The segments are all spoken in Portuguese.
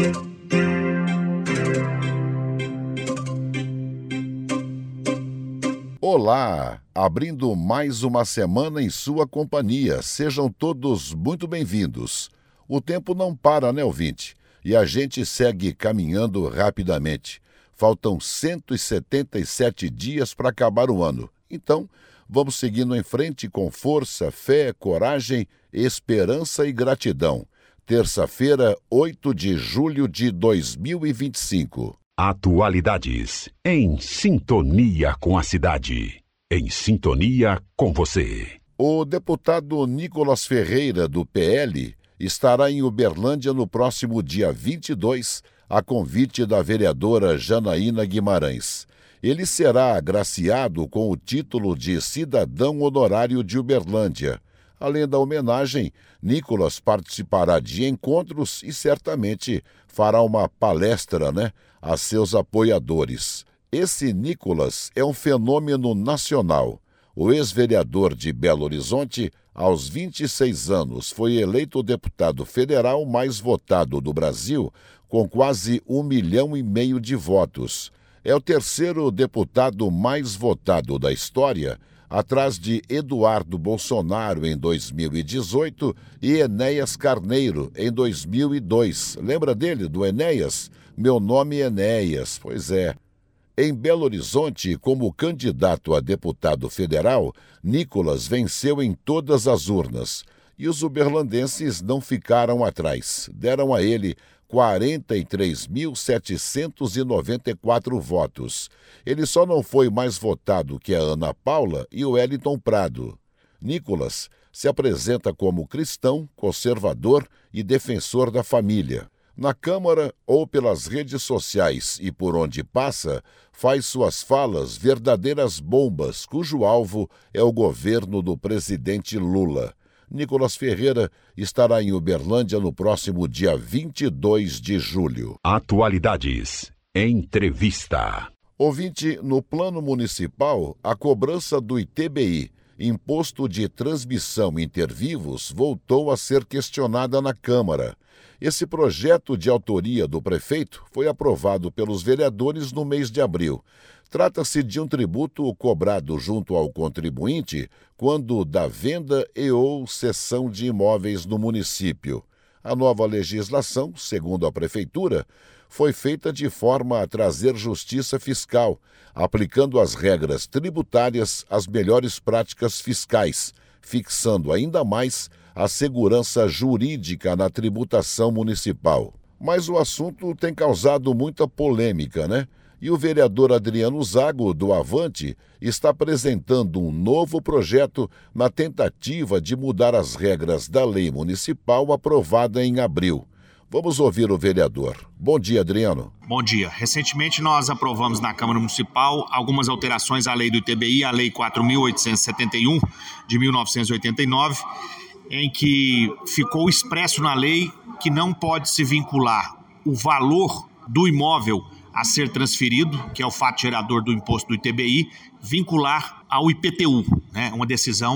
Olá, abrindo mais uma semana em sua companhia. Sejam todos muito bem-vindos. O tempo não para, né, ouvinte? E a gente segue caminhando rapidamente. Faltam 177 dias para acabar o ano. Então, vamos seguindo em frente com força, fé, coragem, esperança e gratidão. Terça-feira, 8 de julho de 2025. Atualidades em sintonia com a cidade. Em sintonia com você. O deputado Nicolas Ferreira, do PL, estará em Uberlândia no próximo dia 22, a convite da vereadora Janaína Guimarães. Ele será agraciado com o título de cidadão honorário de Uberlândia. Além da homenagem, Nicolas participará de encontros e certamente fará uma palestra, a seus apoiadores. Esse Nicolas é um fenômeno nacional. O ex-vereador de Belo Horizonte, aos 26 anos, foi eleito deputado federal mais votado do Brasil, com quase 1,5 milhão de votos. É o terceiro deputado mais votado da história, atrás de Eduardo Bolsonaro em 2018 e Enéas Carneiro em 2002. Lembra dele, do Enéas? Meu nome é Enéas, pois é. Em Belo Horizonte, como candidato a deputado federal, Nicolas venceu em todas as urnas. E os uberlandenses não ficaram atrás. Deram a ele 43.794 votos. Ele só não foi mais votado que a Ana Paula e o Wellington Prado. Nicolas se apresenta como cristão, conservador e defensor da família. Na Câmara ou pelas redes sociais e por onde passa, faz suas falas verdadeiras bombas, cujo alvo é o governo do presidente Lula. Nicolas Ferreira estará em Uberlândia no próximo dia 22 de julho. Atualidades. Entrevista. Ouvinte, no plano municipal, a cobrança do ITBI, Imposto de Transmissão Intervivos, voltou a ser questionada na Câmara. Esse projeto de autoria do prefeito foi aprovado pelos vereadores no mês de abril. Trata-se de um tributo cobrado junto ao contribuinte quando da venda e ou cessão de imóveis no município. A nova legislação, segundo a Prefeitura, foi feita de forma a trazer justiça fiscal, aplicando as regras tributárias às melhores práticas fiscais, fixando ainda mais a segurança jurídica na tributação municipal. Mas o assunto tem causado muita polêmica, E o vereador Adriano Zago, do Avante, está apresentando um novo projeto na tentativa de mudar as regras da lei municipal aprovada em abril. Vamos ouvir o vereador. Bom dia, Adriano. Bom dia. Recentemente nós aprovamos na Câmara Municipal algumas alterações à lei do ITBI, a Lei 4.871 de 1989, em que ficou expresso na lei que não pode se vincular o valor do imóvel a ser transferido, que é o fato gerador do imposto do ITBI, vincular ao IPTU, uma decisão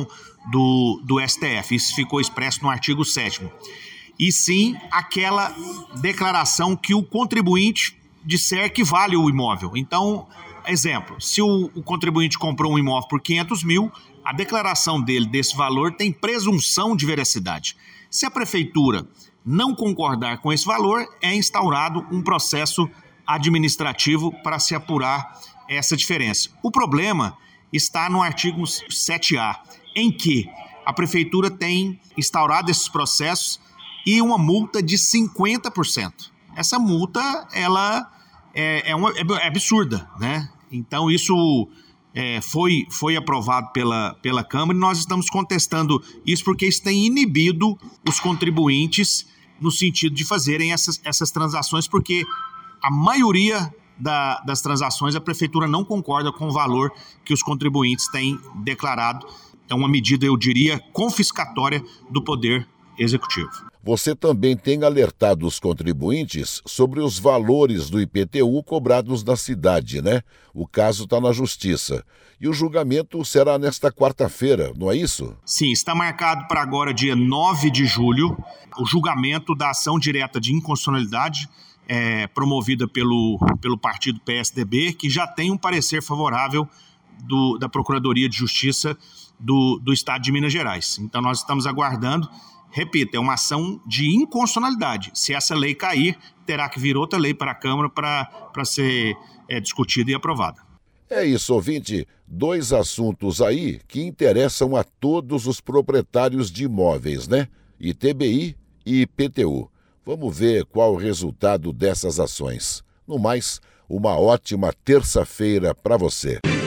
do STF. Isso ficou expresso no artigo 7º. E sim aquela declaração que o contribuinte disser que vale o imóvel. Então, exemplo, se o contribuinte comprou um imóvel por 500 mil, a declaração dele desse valor tem presunção de veracidade. Se a prefeitura não concordar com esse valor, é instaurado um processo administrativo para se apurar essa diferença. O problema está no artigo 7A, em que a prefeitura tem instaurado esses processos e uma multa de 50%. Essa multa, ela é absurda, Então, isso foi aprovado pela Câmara e nós estamos contestando isso porque isso tem inibido os contribuintes no sentido de fazerem essas transações, porque a maioria das transações a prefeitura não concorda com o valor que os contribuintes têm declarado. É uma medida, eu diria, confiscatória do Poder Executivo. Você também tem alertado os contribuintes sobre os valores do IPTU cobrados na cidade, O caso está na Justiça. E o julgamento será nesta quarta-feira, não é isso? Sim, está marcado para agora, dia 9 de julho, o julgamento da ação direta de inconstitucionalidade promovida pelo partido PSDB, que já tem um parecer favorável da Procuradoria de Justiça do Estado de Minas Gerais. Então nós estamos aguardando, repito, é uma ação de inconstitucionalidade. Se essa lei cair, terá que vir outra lei para a Câmara para ser discutida e aprovada. É isso, ouvinte. 2 assuntos aí que interessam a todos os proprietários de imóveis, né? ITBI e IPTU. Vamos ver qual o resultado dessas ações. No mais, uma ótima terça-feira para você.